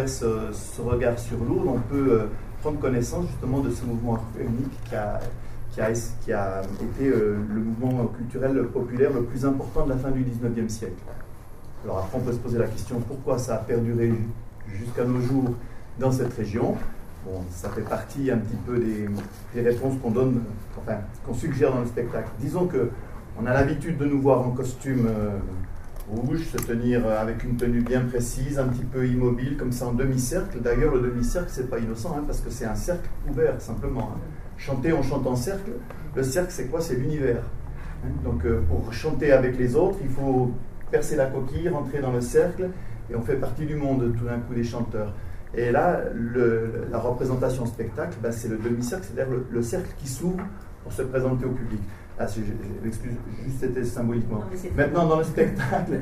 travers ce regard sur Lourdes, on peut prendre connaissance justement de ce mouvement unique qui a été le mouvement culturel populaire le plus important de la fin du XIXe siècle. Alors après, on peut se poser la question pourquoi ça a perduré jusqu'à nos jours dans cette région. Bon, ça fait partie un petit peu des réponses qu'on donne, enfin, qu'on suggère dans le spectacle. Disons qu'on a l'habitude de nous voir en costume rouge, se tenir avec une tenue bien précise, un petit peu immobile, comme ça en demi-cercle. D'ailleurs, le demi-cercle, c'est pas innocent, hein, parce que c'est un cercle ouvert, simplement. Hein. Chanter, on chante en cercle. Le cercle, c'est quoi? C'est l'univers. Hein. Donc, pour chanter avec les autres, il faut percer la coquille, rentrer dans le cercle, et on fait partie du monde, tout d'un coup, des chanteurs. Et là, la représentation spectacle, ben, c'est le demi-cercle, c'est-à-dire le cercle qui s'ouvre pour se présenter au public. Ah, j'excuse, juste c'était symboliquement. Maintenant dans le spectacle,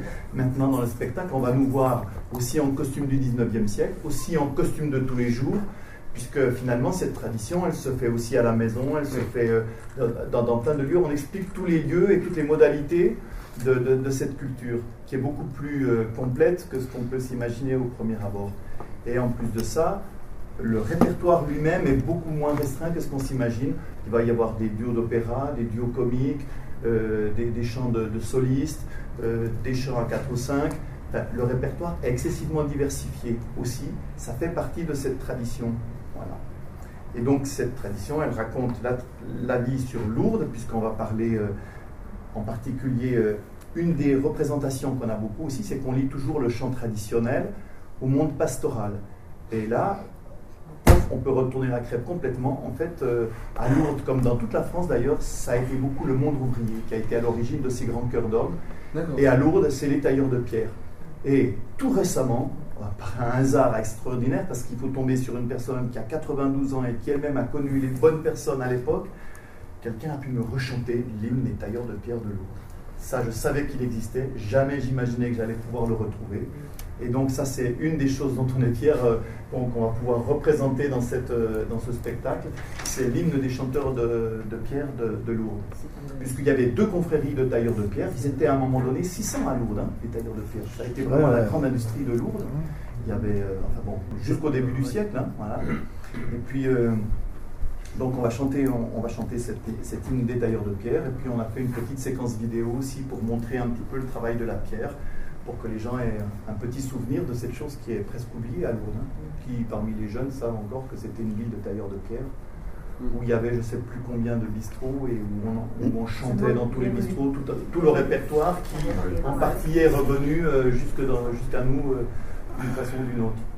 on va nous voir aussi en costume du 19e siècle, aussi en costume de tous les jours, puisque finalement cette tradition, elle se fait aussi à la maison, elle se fait dans plein de lieux. On explique tous les lieux et toutes les modalités de cette culture, qui est beaucoup plus complète que ce qu'on peut s'imaginer au premier abord. Et en plus de ça, le répertoire lui-même est beaucoup moins restreint que ce qu'on s'imagine. Il va y avoir des duos d'opéra, des duos comiques, des chants de solistes, des chants à 4 ou 5. Enfin, le répertoire est excessivement diversifié aussi. Ça fait partie de cette tradition. Voilà. Et donc cette tradition, elle raconte la vie sur Lourdes, puisqu'on va parler en particulier, une des représentations qu'on a beaucoup aussi, c'est qu'on lit toujours le chant traditionnel au monde pastoral. Et là, on peut retourner la crêpe complètement. En fait, à Lourdes, comme dans toute la France d'ailleurs, ça a été beaucoup le monde ouvrier qui a été à l'origine de ces grands chœurs d'hommes. Et à Lourdes, c'est les tailleurs de pierre. Et tout récemment, par un hasard extraordinaire, parce qu'il faut tomber sur une personne qui a 92 ans et qui elle-même a connu les bonnes personnes à l'époque, quelqu'un a pu me rechanter l'hymne des tailleurs de pierre de Lourdes. Ça, je savais qu'il existait, jamais j'imaginais que j'allais pouvoir le retrouver. Et donc ça, c'est une des choses dont on est fier, qu'on va pouvoir représenter dans ce spectacle. C'est l'hymne des chanteurs de pierre de Lourdes. Puisqu'il y avait 2 confréries de tailleurs de pierre, ils étaient à un moment donné 600 à Lourdes, hein, les tailleurs de pierre. Ça a été vraiment la grande industrie de Lourdes. Il y avait, jusqu'au début du siècle, hein, voilà. Et puis, donc on va chanter cet hymne des tailleurs de pierre, et puis on a fait une petite séquence vidéo aussi pour montrer un petit peu le travail de la pierre, pour que les gens aient un petit souvenir de cette chose qui est presque oubliée à Lourdes, hein, qui parmi les jeunes savent encore que c'était une ville de tailleurs de pierre, où il y avait je ne sais plus combien de bistrots, et où on chantait dans tous les bistrots, tout le répertoire qui en partie est revenu jusqu'à nous d'une façon ou d'une autre.